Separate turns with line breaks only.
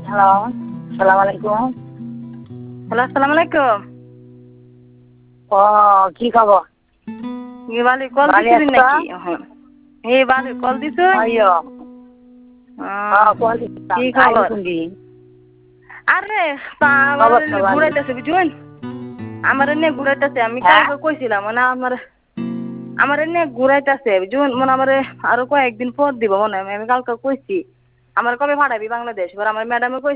Hello, সালাম আলাইকুম।
Hello, আসসালামু আলাইকুম।
ও কি খবর?
বালি কল
ভালো
দিছিলেন
আছো?
নাকি? এই বালি কল দিছুন?
আইয়ো, কল
কি
দিছিলাম। আইলি
খবর?
কোনদিন?
আরে তা আমার
খবর তো ভালো।
ঘুরাইতেছে বুঝুন? আমার এনে ঘুরাইতেছে আমি
হ্যাঁ?
কালকে কইছিলাম মানে আমার এনে ঘুরাইতেছে বুঝুন মানে আমার আরো কয়েকদিন পর দিব মনে হয় আমি কালকে কইছি আমার কবে ভাড়াবি বাংলাদেশ এবার আমার ম্যাডামে কইছে